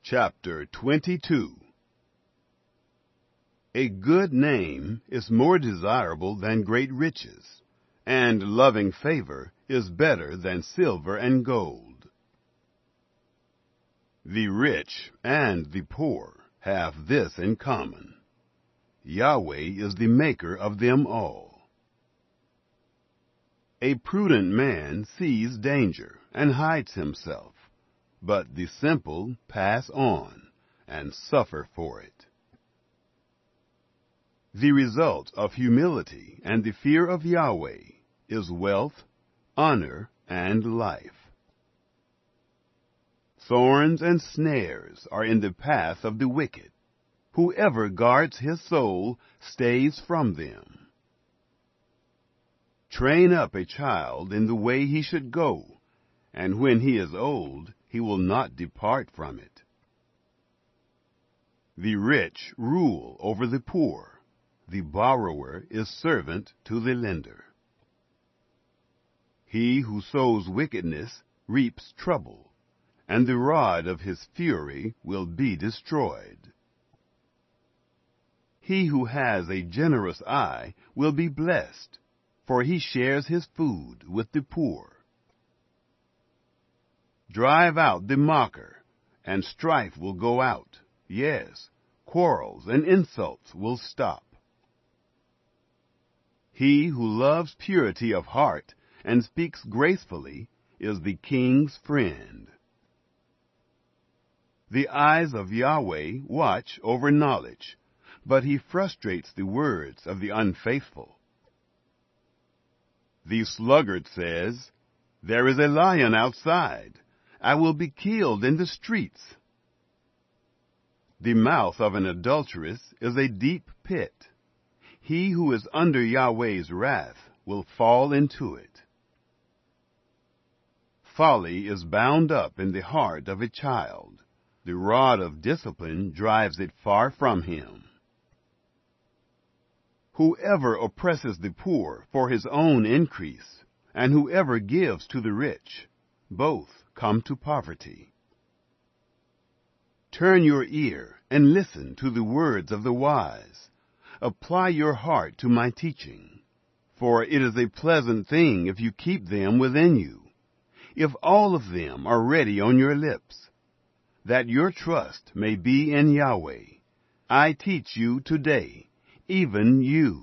Chapter 22. A good name is more desirable than great riches, and loving favor is better than silver and gold. The rich and the poor have this in common: Yahweh is the maker of them all. A prudent man sees danger and hides himself, but the simple pass on and suffer for it. The result of humility and the fear of Yahweh is wealth, honor, and life. Thorns and snares are in the path of the wicked. Whoever guards his soul stays from them. Train up a child in the way he should go, and when he is old, he will not depart from it. The rich rule over the poor. The borrower is servant to the lender. He who sows wickedness reaps trouble, and the rod of his fury will be destroyed. He who has a generous eye will be blessed, for he shares his food with the poor. Drive out the mocker, and strife will go out. Yes, quarrels and insults will stop. He who loves purity of heart and speaks gracefully is the king's friend. The eyes of Yahweh watch over knowledge, but he frustrates the words of the unfaithful. The sluggard says, "There is a lion outside. I will be killed in the streets." The mouth of an adulteress is a deep pit. He who is under Yahweh's wrath will fall into it. Folly is bound up in the heart of a child. The rod of discipline drives it far from him. Whoever oppresses the poor for his own increase, and whoever gives to the rich, both come to poverty. Turn your ear and listen to the words of the wise. Apply your heart to my teaching, for it is a pleasant thing if you keep them within you, if all of them are ready on your lips, that your trust may be in Yahweh. I teach you today, even you.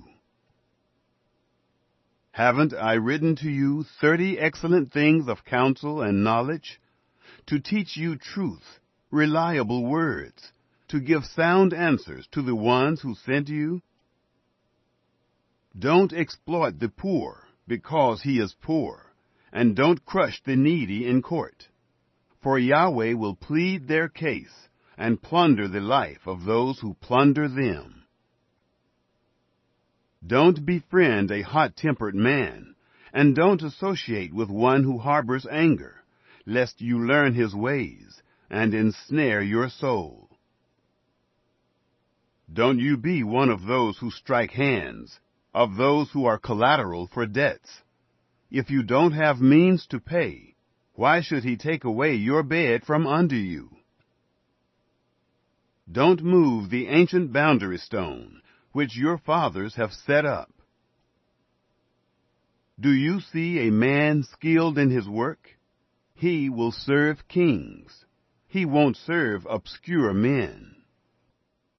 Haven't I written to you 30 excellent things of counsel and knowledge, to teach you truth, reliable words, to give sound answers to the ones who sent you? Don't exploit the poor because he is poor, and don't crush the needy in court, for Yahweh will plead their case and plunder the life of those who plunder them. Don't befriend a hot-tempered man, and don't associate with one who harbors anger, lest you learn his ways and ensnare your soul. Don't you be one of those who strike hands, of those who are collateral for debts. If you don't have means to pay, why should he take away your bed from under you? Don't move the ancient boundary stone which your fathers have set up. Do you see a man skilled in his work? He will serve kings. He won't serve obscure men.